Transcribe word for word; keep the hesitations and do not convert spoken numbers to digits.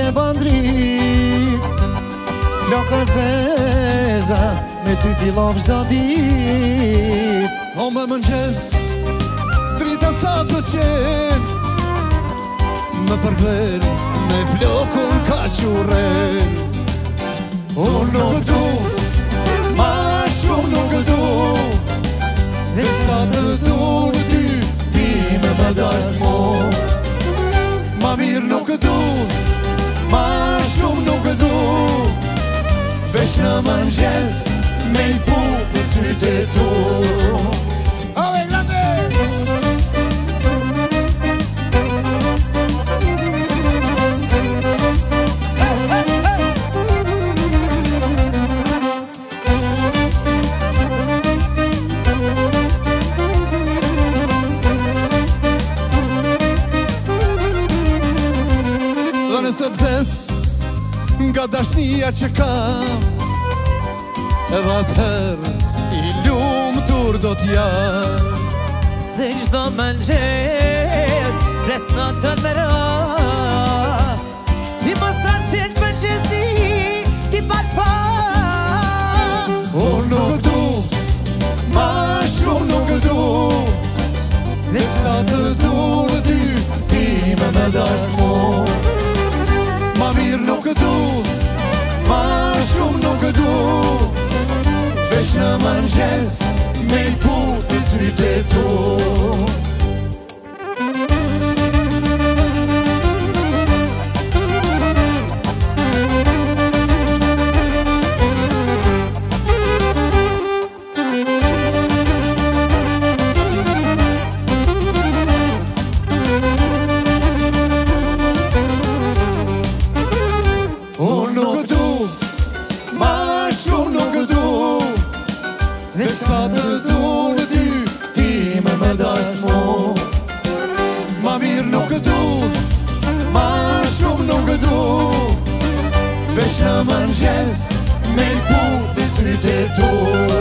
e bandrit Flokër zeza Me ty fillon çdo dit O me mëngjes Drita sa të qen Më përglen Me flokun ka qurren Unë nuk du Ma shumë nuk du Dhe sa të du në ty Ti me më dash mo Ma mirë nuk du Ma shumë nuk du Veç në mëngjes Me i pu dhe sytë e tu Ove, grande! Dhe nëse vdes Nga dashnia që kam Edhe atëherë I lumë tur do t'jam Se çdo mëngjes Pres në të të ra I mos të qenë për qësi Ti pat pa Unë nuk du Ma shumë nuk du Dhe sa të du në ty Ti me me dash mo Ma mirë nuk du Ma shumë nuk du Veç në mëngjes Me i pu të sytë e tu Unë nuk du Ma shumë nuk du Dhe sa të du në ty Ti me me dash mo Ma mirë nuk du Ma shumë nuk du Veç në mëngjes Me i pu dhe sytë e tu